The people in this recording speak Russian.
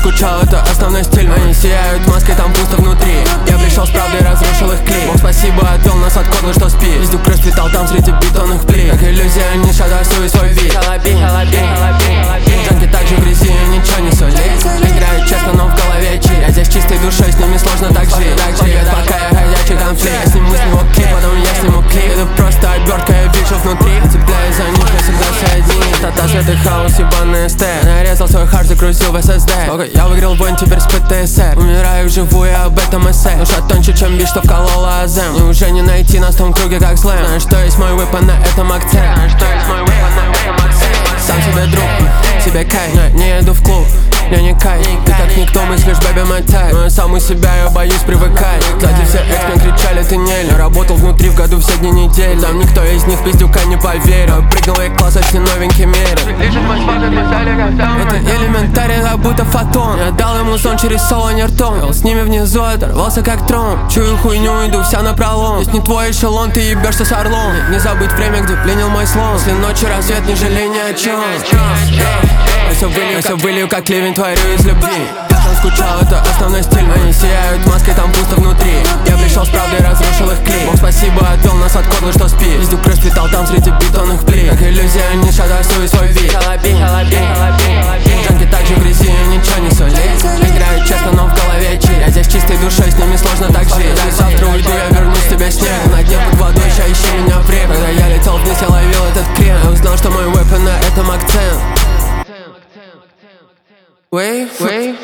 скучал, это основной стиль. Они сияют маской, там пусто внутри. Я пришел с правдой, разрушил их клей. Бог спасибо, отвел нас от корла, что спит. Пиздюк расцветал там среди бетонных плит. Как иллюзия, не шатасую свой бит. Джанки также в грязи, ничего не солит. Играют честно, но в голове чит. Я здесь чистой душой, с ними сложно так жить. Привет, пока я ходячий конфликт. Я сниму с него клип, потом я сниму клип. Это просто обертка, я вижу внутри. Цепляюсь за них, я всегда соединен. Тата, свет и хаос, ебаный эстет. Нарезал свой хард, загрузил в SSD. Сколько я выиграл войн, теперь с ПТСР. Умираю вживую, я об этом эссе. Душа тоньше, чем бит, что вколола Азем. И уже не найти нас в том круге, как слэм. Знаешь, что есть мой выпад, на этом акцент. Сам себе друг, себе кайф. Не еду в клуб, я не кайф. Ты как никто мыслишь, baby, my type. Но я сам у себя, я боюсь привыкать. Кстати, все экс мне кричали, ты не. Я работал внутри в году все дни недели. Там никто из них пиздюка не поверил. Прыгнул я класса, все новенький меры. Это элементарно, как будто фотон. Я дал ему сон через соло, не ртом. Вел с ними внизу, оторвался как трон. Чую хуйню, иду вся напролом. Здесь не твой эшелон, ты ебешься с орлом. Не забыть время, где пленил мой слон. После ночи рассвет, не жалей ни о чем. Я все вылью, как ливень, творю из любви. Я сам скучал, это основной стиль. Они сияют маской, там пусто внутри. Я пришел с правдой, разрушил их клей. Бог спасибо, отвел нас от корла, что спит. Пиздюк расцветал там среди бетонных плит. Как иллюзия, не шатасую свой бит. Джанки также в грязи, ничего не солит. Играют честно, но в голове чит. Я здесь чистой душой, с ними сложно так жить. Завтра уйду, я вернусь тебе снег. На дне под водой, ща ищи меня в рек. Когда я летел вниз, я ловил этот крем. Я узнал, что мой weapon, на этом акцент. Wave.